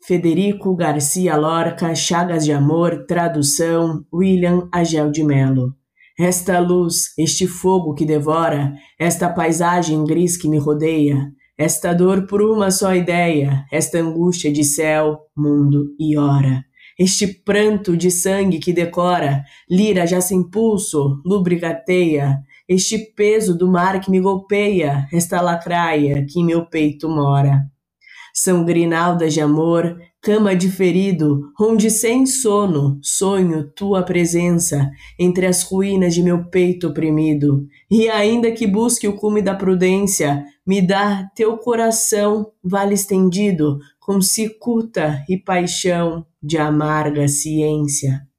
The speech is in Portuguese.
Federico Garcia Lorca, Chagas de Amor, tradução, William Agel de Mello. Esta luz, este fogo que devora, esta paisagem gris que me rodeia, esta dor por uma só ideia, esta angústia de céu, mundo e hora. Este pranto de sangue que decora, lira já sem pulso, lubrigateia, este peso do mar que me golpeia, esta lacraia que em meu peito mora. São grinaldas de amor, cama de ferido, onde sem sono sonho tua presença entre as ruínas de meu peito oprimido. E ainda que busque o cume da prudência, me dá teu coração, vale estendido, com cicuta e paixão de amarga ciência.